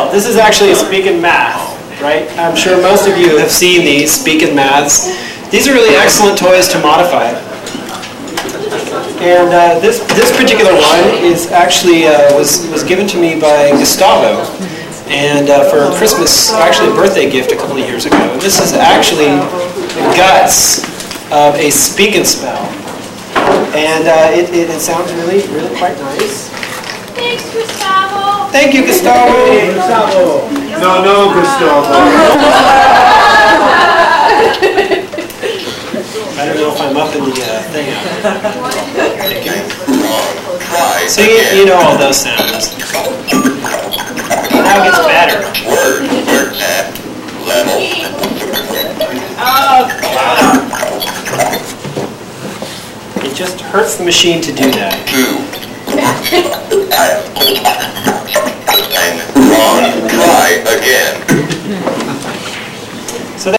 well, this is actually a Speak and Math, right? I'm sure most of you have seen these Speak and Maths. These are really excellent toys to modify. And this particular one is actually was given to me by Gustavo, and for a Christmas, actually a birthday gift a couple of years ago. And this is actually the guts of a Speak and Spell, and it sounds really quite nice. Thanks, Gustavo. Thank you, Gustavo. Hey, Gustavo. No, Gustavo. I don't know if I'm up in the thing. So you know all those sounds. Now it gets better. It just hurts the machine to do that.